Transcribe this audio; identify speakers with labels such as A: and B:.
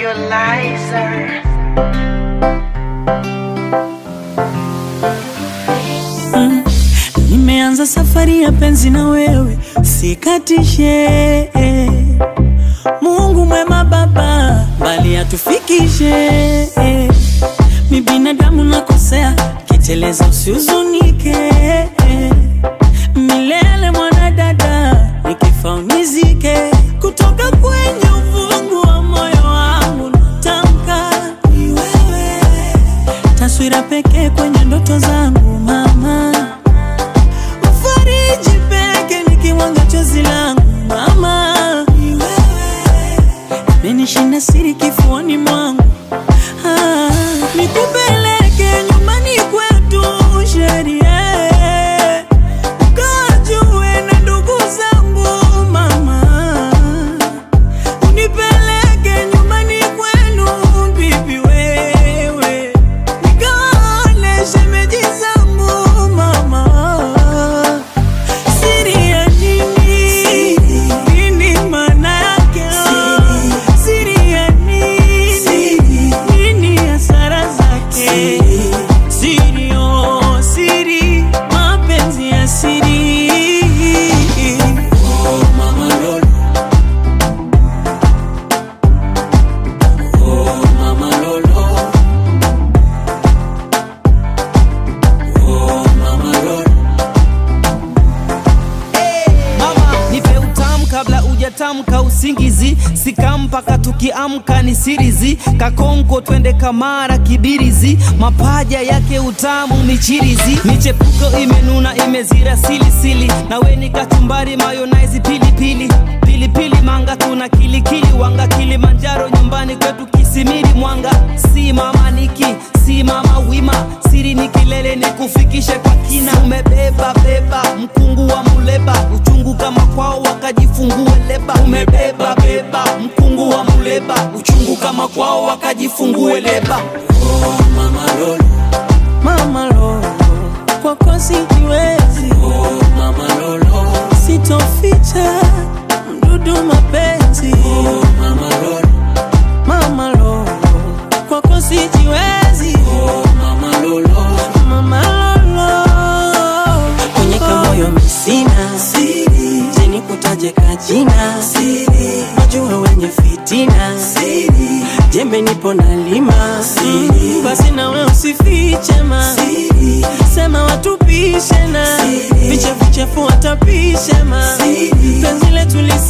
A: Legalizer.
B: Nimeanza safari ya penzi na wewe, sikatishe. Mungu mwema baba, bali atufikishe. Mi binadamu nakosea, kiteleza usihuzunike. Milele mwanadada, nikifa unizike. Kutoka kwenye ufungu wa moyo wangu natamka ni wewe. Taswira pekee kwenye ndoto zangu mama, ufariji peke nikiwanga chozi langu mama, ni wewe. Menishinda siri kifuani mwangu, nikupeleke nyumbani kwetu sheria, ukajue na ndugu zangu mama. Unipeleke nyumbani kwenu bibi wewe, nikaone shemeji zangu mama. Siri ya nini? Nini maana yake? Siri ya nini? Nini hasara zake? Siri, oh siri, mapenzi ya siri. Oh mama lolo, oh mama lolo, oh mama lolo.
C: Mama, nipe utamu kabla ujatamka usingizi. Sikampaka tukiamka ni sirizi. Kakonko twende Kamara Kibirizi. Mapaja yake utamu michirizi. Michepuko imenuna imezira silisili. Na we ni kachumbari mayonnaise pilipili. Pilipili manga tuna kilikili wanga. Kilimanjaro nyumbani kwetu Kisimiri Mwanga. Si mama niki, si mama wima. Siri ni kilele ni kufikishe kwa kina. Umebeba beba mkungu wa muleba. Uchungu kama kwao wakajifungue leba. Umebeba beba mkungu wa muleba. Uchungu kama kwao wakajifungue leba.
B: Oh mama lolo, mama lolo, kwako sijiwezi. Oh mama lolo, sitoficha mdudu mapenzi. Oh mama lolo, mama lolo, kwako sijiwezi. Oh mama lolo, mama lolo, kwenye kamoyo misina siri, jeni kutaje kajina siri, wajua wenye fitina siri, jembe nipo na lima siri, basi nawe usifiche ma siri, sema watupishe na vichefu chefu watapishe ma siri, penzi letu